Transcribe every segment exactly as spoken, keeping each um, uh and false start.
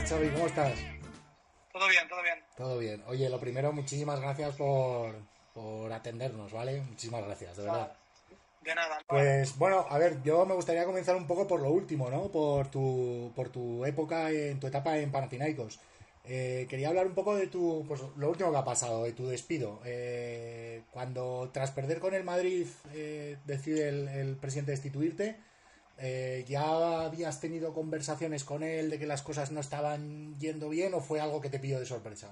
Xavi? ¿Cómo estás? Todo bien, todo bien. Todo bien. Oye, lo primero, muchísimas gracias por, por atendernos, ¿vale? Muchísimas gracias, de verdad. De nada. Pues bueno, a ver, yo me gustaría comenzar un poco por lo último, ¿no? Por tu, por tu época, en tu etapa en Panathinaikos. Eh, quería hablar un poco de tu, pues lo último que ha pasado, de tu despido. Eh, cuando tras perder con el Madrid eh, decide el, el presidente destituirte, eh, ¿ya habías tenido conversaciones con él de que las cosas no estaban yendo bien o fue algo que te pilló de sorpresa?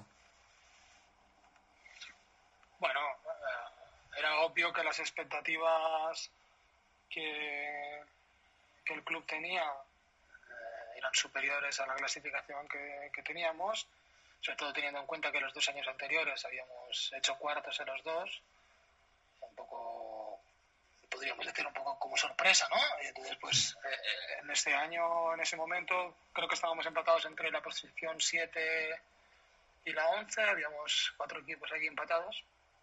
Bueno, eh, era obvio que las expectativas que, que el club tenía eh, eran superiores a la clasificación que, que teníamos, sobre todo teniendo en cuenta que los dos años anteriores habíamos hecho cuartos en los dos, un poco, podríamos decir un poco como sorpresa, ¿no? Y entonces, pues, eh, en este año, en ese momento, creo que estábamos empatados entre la posición siete y la once, habíamos cuatro equipos allí empatados.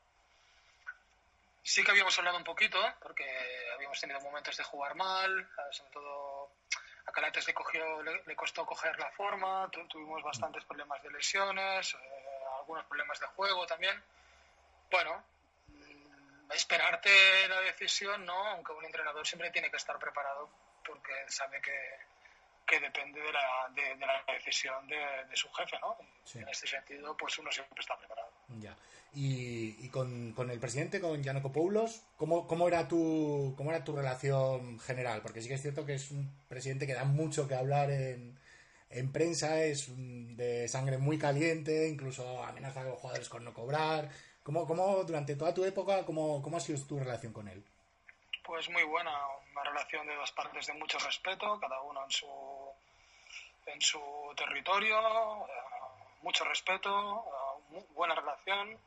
Sí que habíamos hablado un poquito, porque habíamos tenido momentos de jugar mal, sobre todo a Calates le, cogió, le, le costó coger la forma, tu, tuvimos bastantes problemas de lesiones, eh, algunos problemas de juego también. Bueno, mmm, esperarte la decisión, ¿no? Aunque un entrenador siempre tiene que estar preparado, porque sabe que, que depende de la, de, de la decisión de, de su jefe, ¿no? Sí. En este sentido, pues uno siempre está preparado. Ya. Y, y con, con el presidente, con Giannakopoulos, ¿cómo, cómo, era tu, ¿cómo era tu relación general? Porque sí que es cierto que es un presidente que da mucho que hablar en, en prensa, es de sangre muy caliente, incluso amenaza a los jugadores con no cobrar. ¿Cómo, cómo durante toda tu época, cómo, cómo ha sido tu relación con él? Pues muy buena, una relación de dos partes de mucho respeto, cada uno en su, en su territorio, eh, mucho respeto, eh, buena relación.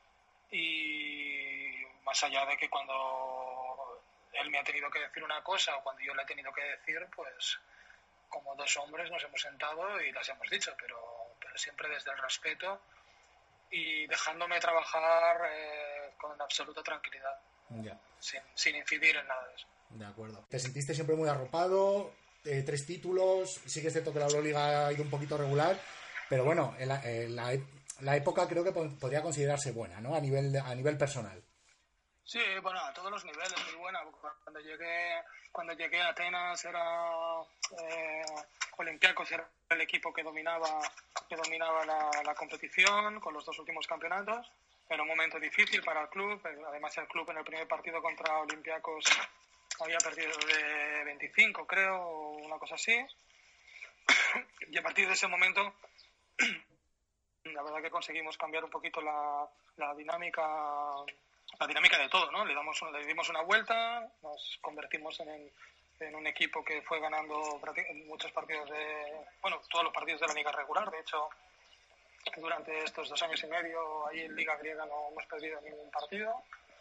Y más allá de que cuando él me ha tenido que decir una cosa o cuando yo le he tenido que decir, pues como dos hombres nos hemos sentado y las hemos dicho, pero, pero siempre desde el respeto y dejándome trabajar eh, con absoluta tranquilidad, ya. sin, sin incidir en nada de eso. De acuerdo. ¿Te sentiste siempre muy arropado? Eh, tres títulos, sí que es cierto que la Euroliga ha ido un poquito regular, pero bueno, en la, en la, la época creo que podría considerarse buena, ¿no? A nivel, a nivel personal. Sí, bueno, a todos los niveles, muy buena. Cuando llegué, cuando llegué a Atenas era eh, Olympiacos, era el equipo que dominaba, que dominaba la, la competición con los dos últimos campeonatos. Era un momento difícil para el club, además el club en el primer partido contra Olympiacos había perdido de veinticinco, creo, o una cosa así. Y a partir de ese momento, la verdad que conseguimos cambiar un poquito la, la dinámica la dinámica de todo, ¿no? Le damos le dimos una vuelta, nos convertimos en, el, en un equipo que fue ganando muchos partidos de, bueno, todos los partidos de la liga regular. De hecho, durante estos dos años y medio ahí en Liga Griega no hemos perdido ningún partido.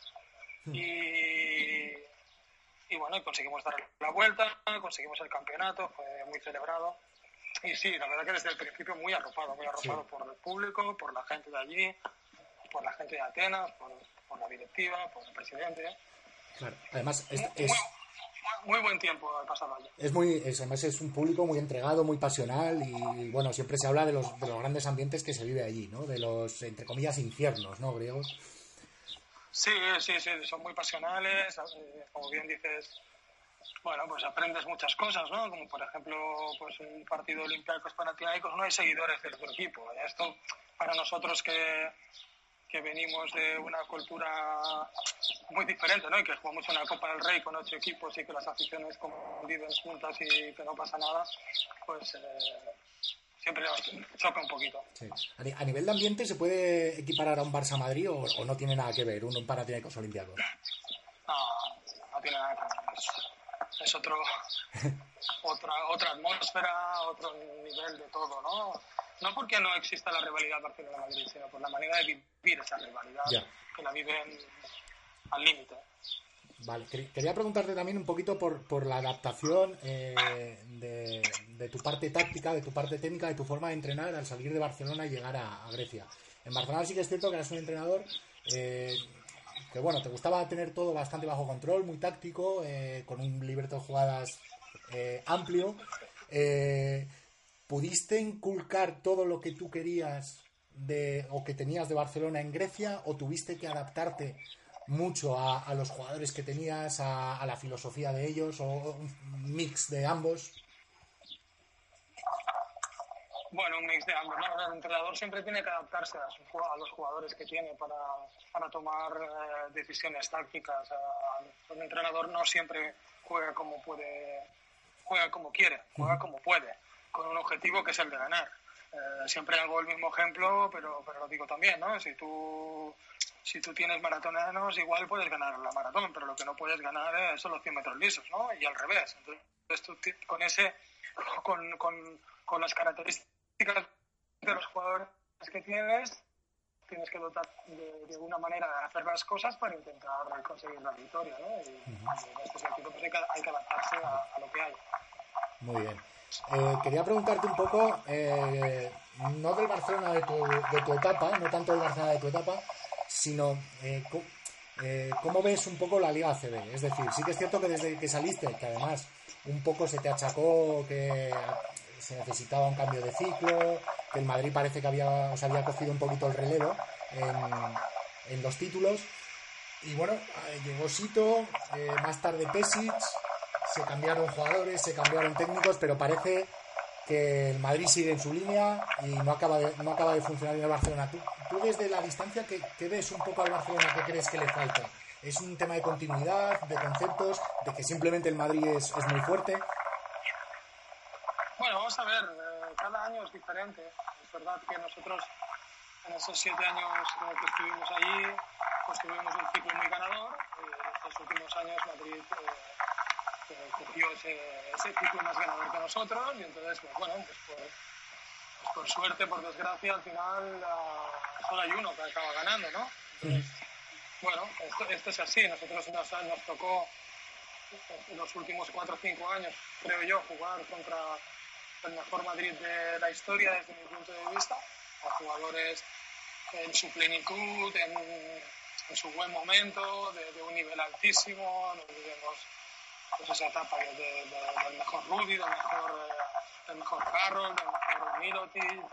Y, y bueno, y conseguimos dar la vuelta, conseguimos el campeonato, fue muy celebrado. Y sí, la verdad que desde el principio muy arropado, muy arropado sí. Por el público, por la gente de allí, por la gente de Atenas, por, por la directiva, por el presidente. Claro, además es... Muy, es... muy, muy buen tiempo ha pasado allí. Es muy, es, además es un público muy entregado, muy pasional y bueno, siempre se habla de los, de los grandes ambientes que se vive allí, ¿no? De los, entre comillas, infiernos, ¿no? Griegos. Sí, sí, sí, son muy pasionales, eh, como bien dices. Bueno, pues aprendes muchas cosas, ¿no? Como por ejemplo, pues un partido Olympiacos Panathinaikos, no hay seguidores del tu equipo. Esto para nosotros que, que venimos de una cultura muy diferente, ¿no? Y que jugamos una Copa del Rey con ocho equipos y que las aficiones conviven juntas y que no pasa nada, pues eh, siempre nos choca un poquito. Sí. A nivel de ambiente, ¿se puede equiparar a un Barça-Madrid o, o no tiene nada que ver un Panathinaikos Olympiacos? No, no tiene nada que ver. Es otro, otra, otra atmósfera, otro nivel de todo, ¿no? No porque no exista la rivalidad Barcelona-Madrid, sino por la manera de vivir esa rivalidad, yeah. Que la viven al límite. Vale, quería preguntarte también un poquito por, por la adaptación eh, de, de tu parte táctica, de tu parte técnica, de tu forma de entrenar al salir de Barcelona y llegar a, a Grecia. En Barcelona sí que es cierto que eras un entrenador... Eh, que bueno, te gustaba tener todo bastante bajo control, muy táctico, eh, con un libreto de jugadas eh, amplio. Eh, ¿pudiste inculcar todo lo que tú querías de o que tenías de Barcelona en Grecia, o tuviste que adaptarte mucho a, a los jugadores que tenías, a, a la filosofía de ellos, o un mix de ambos? Bueno, un mix de ambos, ¿no? El entrenador siempre tiene que adaptarse a, su, a los jugadores que tiene para, para tomar eh, decisiones tácticas. Un entrenador no siempre juega como puede, juega como quiere, juega como puede, con un objetivo que es el de ganar. Eh, siempre hago el mismo ejemplo, pero, pero lo digo también, ¿no? Si tú, si tú tienes maratoneros, igual puedes ganar la maratón, pero lo que no puedes ganar son los cien metros lisos, ¿no? Y al revés. Entonces, tú con ese, con, con, con las características de los jugadores que tienes, tienes que dotar de, de una manera de hacer las cosas para intentar conseguir la victoria, ¿no? Y, uh-huh. y en este sentido pues hay, que, hay que adaptarse a, a lo que hay. Muy bien. Eh, quería preguntarte un poco, eh, no del Barcelona de tu, de tu etapa, no tanto del Barcelona de tu etapa, sino eh, co- eh, cómo ves un poco la Liga A C B. Es decir, sí que es cierto que desde que saliste, que además un poco se te achacó que se necesitaba un cambio de ciclo, que el Madrid parece que había, o sea, había cogido un poquito el relevo en, en los títulos, y bueno, llegó Sito, eh, más tarde Pesic, se cambiaron jugadores, se cambiaron técnicos, pero parece que el Madrid sigue en su línea y no acaba de, no acaba de funcionar en el Barcelona. ¿Tú, tú desde la distancia, ¿qué, qué ves un poco al Barcelona? ¿Qué crees que le falta? ¿Es un tema de continuidad, de conceptos, de que simplemente el Madrid es, es muy fuerte? Bueno, vamos a ver, eh, cada año es diferente. Es verdad que nosotros en esos siete años que estuvimos allí, pues tuvimos un ciclo muy ganador, y en estos últimos años Madrid eh, eh, cogió ese, ese ciclo más ganador que nosotros, y entonces, pues bueno, pues por, pues por suerte, por desgracia, al final uh, solo hay uno que acaba ganando, ¿no? Entonces, bueno, esto, esto es así. Nosotros nos, nos tocó en los últimos cuatro o cinco años, creo yo, jugar contra el mejor Madrid de la historia desde mi punto de vista, a jugadores en su plenitud, en, en su buen momento, de, de un nivel altísimo. No olvidemos pues, esa etapa de, de, de, del mejor Rudy, del mejor, eh, del mejor Carroll, del mejor Mirotic, de,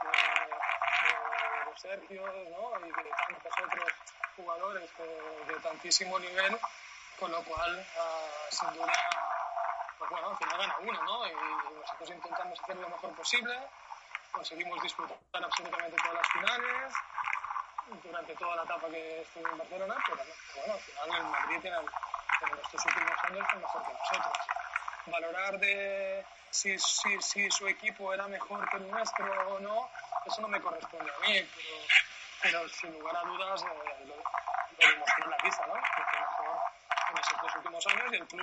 de, de Sergio, ¿no? Y de tantos otros jugadores de, de tantísimo nivel, con lo cual, uh, sin duda, pues bueno, al final gana uno, ¿no? Y nosotros intentamos hacer lo mejor posible, conseguimos disputar absolutamente todas las finales durante toda la etapa que estuve en Barcelona, pero bueno, al final el Madrid en, el, en estos últimos años es mejor que nosotros. Valorar de si, si, si su equipo era mejor que el nuestro o no, eso no me corresponde a mí, pero, pero sin lugar a dudas eh, lo, lo demostró en la pista, ¿no? Que fue mejor en esos dos últimos años, y el club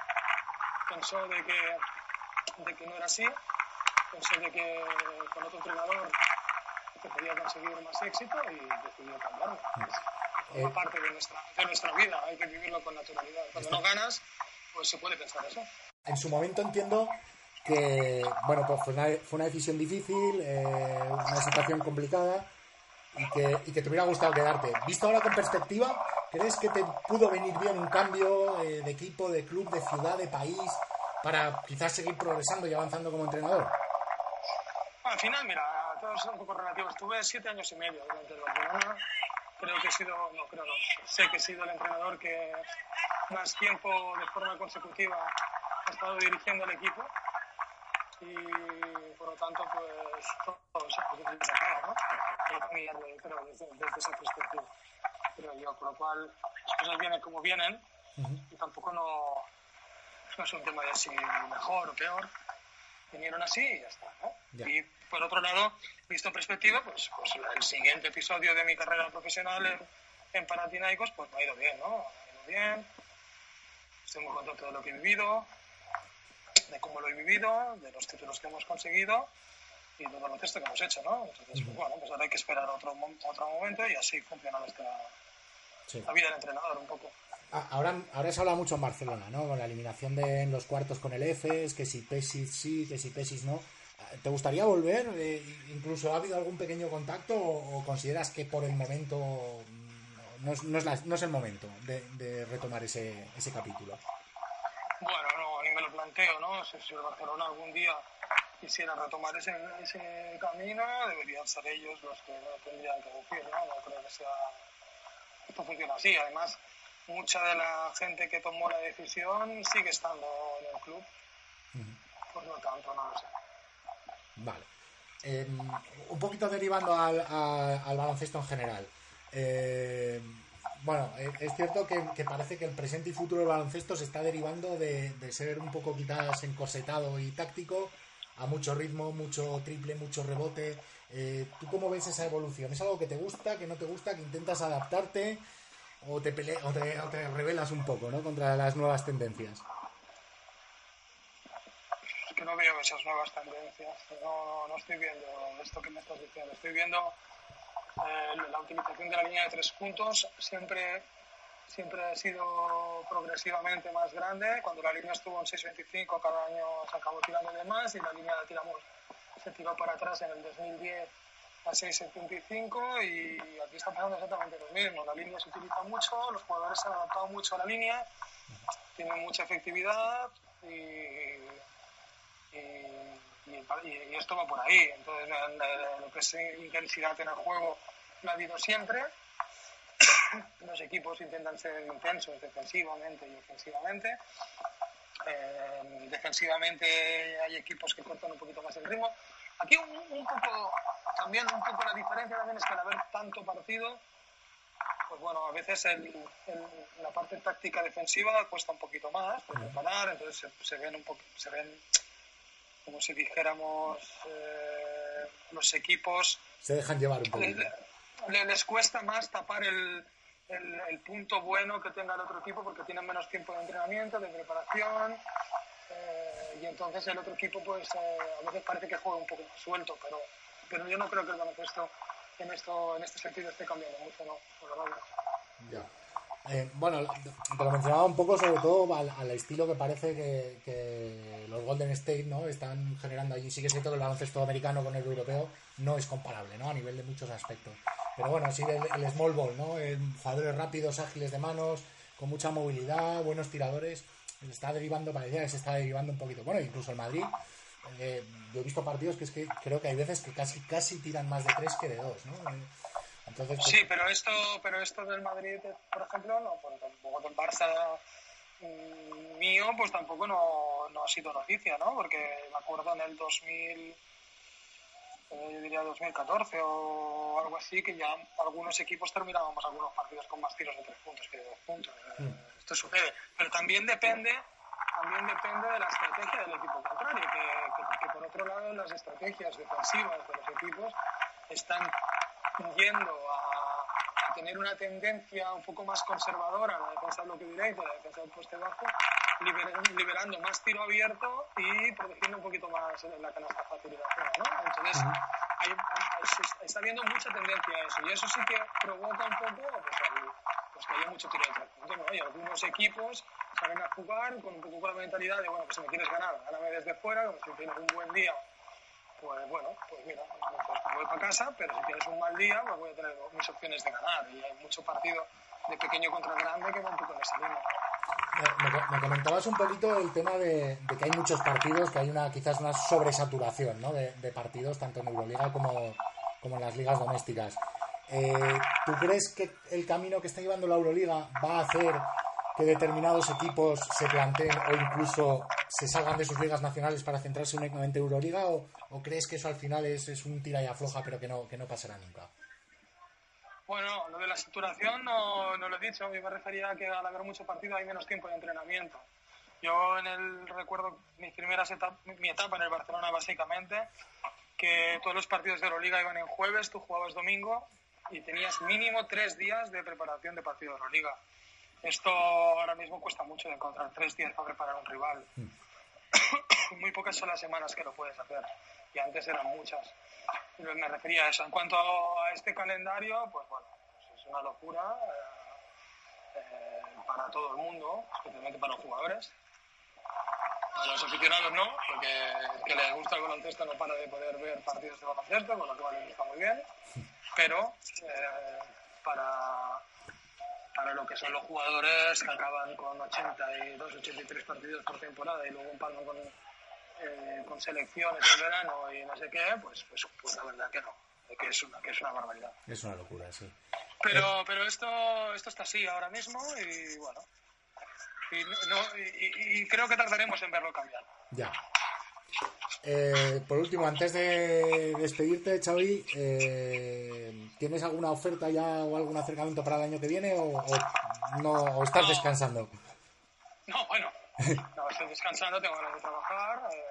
pensó de que, de que no era así, pensó de que con otro entrenador se podía conseguir más éxito y decidió cambiarlo. Es una parte de nuestra, de nuestra vida, hay que vivirlo con naturalidad. Cuando no ganas, pues se puede pensar eso. En su momento entiendo que, bueno, pues fue una, fue una decisión difícil, eh, una situación complicada, y que, y que te hubiera gustado quedarte. Visto ahora con perspectiva, ¿crees que te pudo venir bien un cambio eh, de equipo, de club, de ciudad, de país, para quizás seguir progresando y avanzando como entrenador? Al final, mira, todo es un poco relativo. Estuve siete años y medio durante el Barcelona. Creo que he sido, no creo, no, sé que he sido el entrenador que más tiempo de forma consecutiva ha estado dirigiendo el equipo. Y por lo tanto, pues todo se ha sacado, ¿no? Pero desde, desde esa perspectiva, creo yo. Por lo cual, las cosas vienen como vienen, uh-huh. Y tampoco no, no es un tema de si mejor o peor. Vinieron así y ya está, ¿no? Yeah. Y por otro lado, visto en perspectiva, pues, pues el siguiente episodio de mi carrera profesional en, en Panathinaikos, pues me ha ido bien, ¿no? Me ha ido bien. Estoy muy contento de lo que he vivido, de cómo lo he vivido, de los títulos que hemos conseguido y todo lo que hemos hecho, ¿no? Entonces, uh-huh. pues bueno, pues ahora hay que esperar otro, otro momento y así funciona nuestra sí. la vida del entrenador un poco. Ahora, ahora se habla mucho en Barcelona, ¿no? Con la eliminación de en los cuartos con el Efes, que si Pesic sí, que si Pesic no. ¿Te gustaría volver? Eh, ¿Incluso ha habido algún pequeño contacto o, o consideras que por el momento no es, no es, la, no es el momento de, de retomar ese, ese capítulo? Bueno, no, ni me lo planteo, ¿no? Si, si el Barcelona algún día quisiera retomar ese, ese camino, deberían ser ellos los que lo tendrían que decir, ¿no? No creo que sea... Esto funciona así. Además, mucha de la gente que tomó la decisión sigue estando en el club. Uh-huh. Por lo tanto, no lo sé. Vale. Eh, un poquito derivando al, al, al baloncesto en general. Eh, bueno, es cierto que, que parece que el presente y futuro del baloncesto se está derivando de, de ser un poco quizás encorsetado y táctico a mucho ritmo, mucho triple, mucho rebote. Eh, ¿Tú cómo ves esa evolución? ¿Es algo que te gusta, que no te gusta, que intentas adaptarte o te, pele- o te, o te rebelas un poco, ¿no?, contra las nuevas tendencias? Es que no veo esas nuevas tendencias. No, no estoy viendo esto que me estás diciendo. Estoy viendo eh, la utilización de la línea de tres puntos. Siempre, siempre ha sido progresivamente más grande. Cuando la línea estuvo en seis veinticinco, cada año se acabó tirando de más y la línea la tiramos, se tiró para atrás en el dos mil diez a seis setenta y cinco y aquí está pasando exactamente lo mismo. La línea se utiliza mucho, los jugadores se han adaptado mucho a la línea, tienen mucha efectividad y... Y, y, y esto va por ahí. Entonces, lo que es intensidad en el juego lo ha habido siempre. Los equipos intentan ser intensos defensivamente y ofensivamente. Eh, defensivamente hay equipos que cortan un poquito más el ritmo. Aquí un, un poco, también un poco la diferencia también es que al haber tanto partido, pues bueno, a veces el, el, la parte táctica defensiva cuesta un poquito más de preparar, entonces se, se ven un poco, se ven como si dijéramos, eh, los equipos se dejan llevar un poco. Le, les cuesta más tapar el, el, el punto bueno que tenga el otro equipo porque tienen menos tiempo de entrenamiento, de preparación, eh, y entonces el otro equipo pues eh, a veces parece que juega un poco más suelto, pero, pero yo no creo que el baloncesto en esto en este sentido esté cambiando mucho, no, por lo menos. Ya. Eh, bueno, te lo mencionaba un poco sobre todo al, al estilo que parece que, que los Golden State, ¿no?, están generando allí. Sí que es cierto que el baloncesto americano con el europeo no es comparable, ¿no?, a nivel de muchos aspectos. Pero bueno, sí el, el small ball, ¿no?, el, jugadores rápidos, ágiles de manos, con mucha movilidad, buenos tiradores, se está derivando, parecía que se está derivando un poquito. Bueno, incluso el Madrid, eh, yo he visto partidos que es que creo que hay veces que casi casi tiran más de tres que de dos, ¿no? Eh, Entonces, pues... Sí, pero esto, pero esto del Madrid, por ejemplo, no, pues tampoco del Barça mmm, mío, pues tampoco no, no ha sido noticia, ¿no? Porque me acuerdo en el dos mil, eh, yo diría dos mil catorce o algo así, que ya algunos equipos terminábamos algunos partidos con más tiros de tres puntos que de dos puntos. Mm. Eh, esto sucede, pero también depende, también depende de la estrategia del equipo contrario, que, que, que por otro lado las estrategias defensivas de los equipos están yendo a, a tener una tendencia un poco más conservadora en la defensa del bloque directo, en la defensa del poste bajo, liber, liberando más tiro abierto y protegiendo un poquito más la canasta fácil y la zona, ¿no? Entonces, hay, hay, está habiendo mucha tendencia a eso, y eso sí que provoca un poco pues, el, pues que haya mucho tiro de tres puntos, ¿no? Y algunos equipos salen a jugar con un poco con la mentalidad de, bueno, pues si me quieres ganar, gáname desde fuera, como si tienes un buen día, pues bueno, pues mira, pues voy para casa, pero si tienes un mal día, pues voy a tener mis opciones de ganar. Y hay mucho partido de pequeño contra grande que va un poco en esa línea. Me, me comentabas un poquito el tema de, de que hay muchos partidos, que hay una quizás una sobresaturación, ¿no?, de, de partidos, tanto en Euroliga como, como en las ligas domésticas. Eh, ¿Tú crees que el camino que está llevando la Euroliga va a hacer que determinados equipos se planteen o incluso se salgan de sus ligas nacionales para centrarse únicamente en Euroliga, o, o crees que eso al final es, es un tira y afloja pero que no, que no pasará nunca? Bueno, lo de la saturación no, no lo he dicho, a mí me refería a que al haber mucho partido hay menos tiempo de entrenamiento. Yo en el recuerdo mis primeras etapas, mi etapa en el Barcelona básicamente, que todos los partidos de Euroliga iban en jueves, tú jugabas domingo y tenías mínimo tres días de preparación de partido de Euroliga. Esto ahora mismo cuesta mucho de encontrar tres días para preparar un rival. Mm. Muy pocas son las semanas que lo puedes hacer, y antes eran muchas. Me refería a eso. En cuanto a este calendario, pues bueno, pues es una locura eh, eh, para todo el mundo, especialmente para los jugadores. A los aficionados no, porque el que les gusta el baloncesto no para de poder ver partidos de baloncesto, con lo cual les está muy bien. Pero eh, para... para lo que son los jugadores que acaban con ochenta y dos, ochenta y tres partidos por temporada y luego empalman con eh, con selecciones en verano y no sé qué, pues, pues, pues la verdad que no, que es una, que es una barbaridad. Es una locura, sí. Pero, eh... pero esto, esto está así ahora mismo y bueno, y, no, y, y creo que tardaremos en verlo cambiar. Ya. Eh, por último, antes de despedirte, Xavi, eh, ¿tienes alguna oferta ya o algún acercamiento para el año que viene o, o no o estás no, descansando? No, bueno, no, estoy descansando, tengo ganas de trabajar, eh,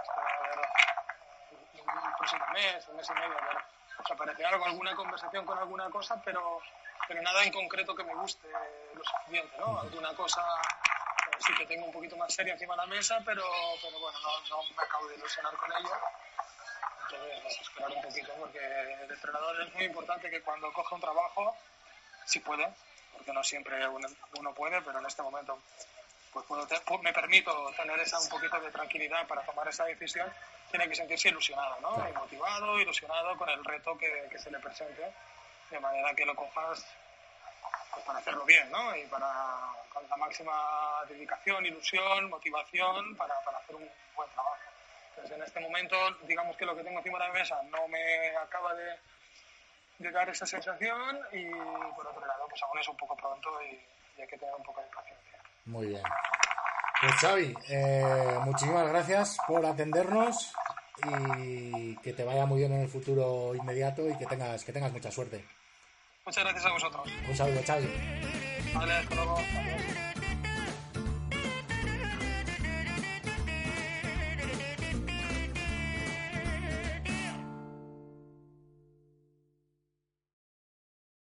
hasta ver el próximo mes, un mes y medio, a ver, o sea, parece algo, alguna conversación con alguna cosa, pero, pero nada en concreto que me guste lo suficiente, ¿no? Alguna cosa sí que tengo un poquito más seria encima de la mesa, pero, pero bueno, no, no me acabo de ilusionar con ello. Entonces, vamos a esperar un poquito, porque el entrenador es muy importante que cuando coja un trabajo, si puede, porque no siempre uno, uno puede, pero en este momento pues puedo te, me permito tener esa un poquito de tranquilidad para tomar esa decisión, tiene que sentirse ilusionado, ¿no? Claro. Y motivado, ilusionado con el reto que, que se le presente, de manera que lo cojas pues para hacerlo bien, ¿no? Y para con la máxima dedicación, ilusión, motivación para, para hacer un buen trabajo. Entonces, en este momento, digamos que lo que tengo encima de la mesa no me acaba de, de dar esa sensación y, por otro lado, pues aún es un poco pronto y, y hay que tener un poco de paciencia. Muy bien. Pues Xavi, eh, muchísimas gracias por atendernos y que te vaya muy bien en el futuro inmediato y que tengas, que tengas mucha suerte. Muchas gracias a vosotros. Un saludo, Xavi. Vale, hasta luego. Adiós.